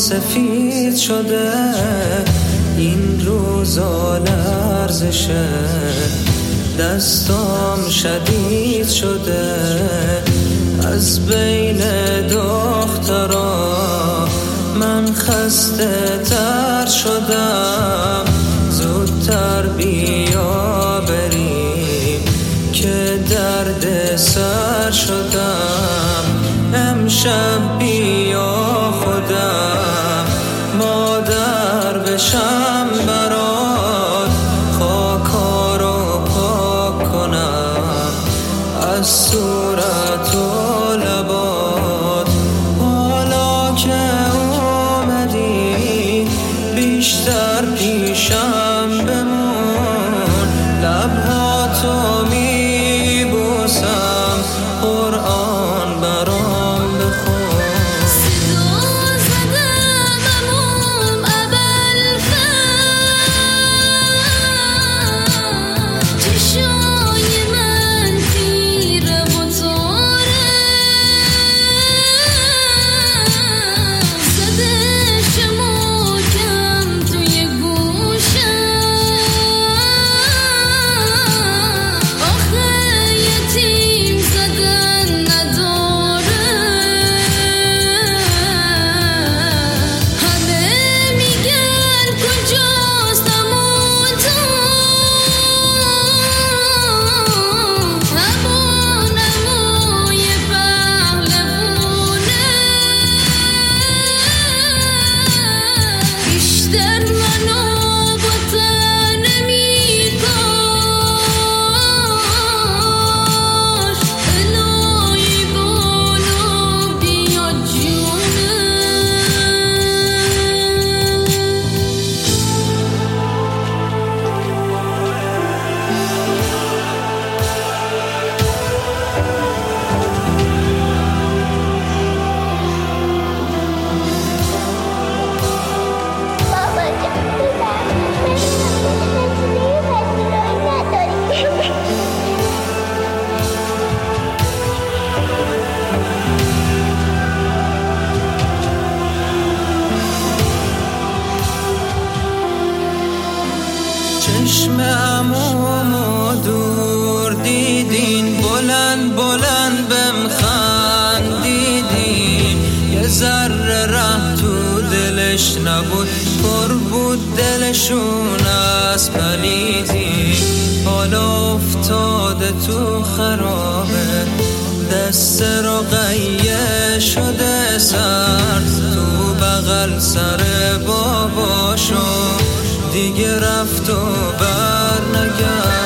سفید شده، این روزا لرزشه، دستام شدید شده، از بین دخترا من خسته تر شدم. زودتر بیا بریم که درد سر شدم. امشب بیا خودم مادر بشم برات، خاکا رو پاک کنم از صورت و لبات. حالا که اومدی بیشتر پیشم بمون، لبهاتو میبوسم، قرآن برام بخون. چشم عمومو دور دیدین، بلند بلند بهم خندیدین. یه ذره ره تو دلش نبود، پر بود دلشون از پلیدین. حالا افتاده تو خرابه، دست رقیه شده سر، تو بغل سر باباشو دیگه رفت و بر نگرد.